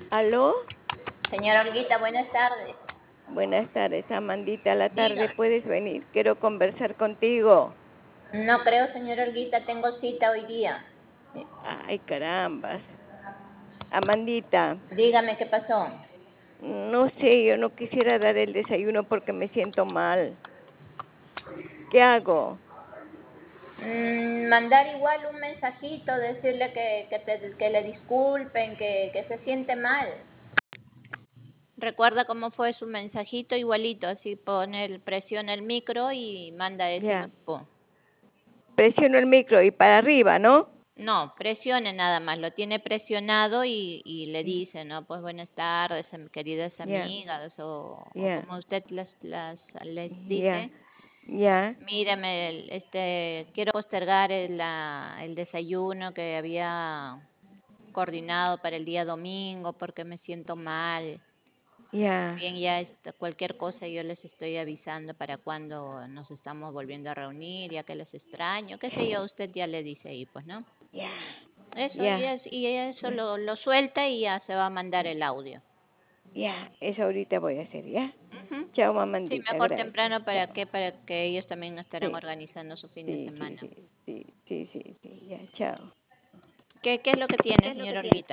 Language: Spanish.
¿Aló? Señora Olguita, buenas tardes. Buenas tardes, Amandita. A la tarde Dígame. puedes venir. Quiero conversar contigo. No creo, señora Olguita, tengo cita hoy día. Ay, carambas. Amandita, Dígame qué pasó. no sé, yo no quisiera dar el desayuno porque me siento mal. ¿Qué hago? Mandar igual un mensajito, decirle que le disculpen, que se siente mal. Recuerda cómo fue su mensajito igualito, así presiona el micro y manda ese Ya. tipo. Presiono el micro y para arriba, ¿no? No, presione nada más, lo tiene presionado y le dice, ¿no? Pues buenas tardes, queridas Ya, amigas, o ya, como usted les ya, dice. ya, Mírame, quiero postergar el desayuno que había coordinado para el día domingo porque me siento mal. ya, Bien, ya cualquier cosa yo les estoy avisando para cuando nos estamos volviendo a reunir, ya que les extraño, qué sé yo, usted ya le dice ahí, pues, ¿no? ya, Eso, ya, y eso ya, lo suelta y ya se va a mandar el audio. ya. Eso ahorita voy a hacer, ¿ya? Ujú. Chao, Sí, mamandita. mejor Gracias. temprano Chao. para que ellos también estarán Sí, organizando su fin de sí, sí, semana. sí, sí, sí, sí, sí. Ya, chao. ¿Qué es lo que tiene, señor Olguita?